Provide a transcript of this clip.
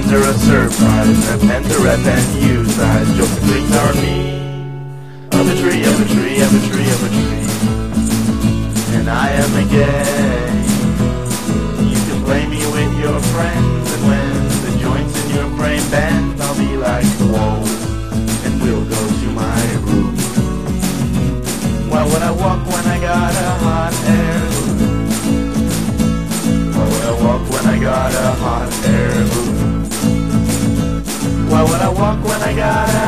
under a surprise, a pen to rep and use eyes. Jokes and tricks are me. Of a tree, of a tree, of a tree, of a tree. And I am a gay. You can play me with your friends, and when the joints in your brain bend, I'll be like, whoa, and we'll go to my room. Why would I walk when I got a hot air balloon? Why would I walk when I got a hot air balloon? Why would I walk when I got a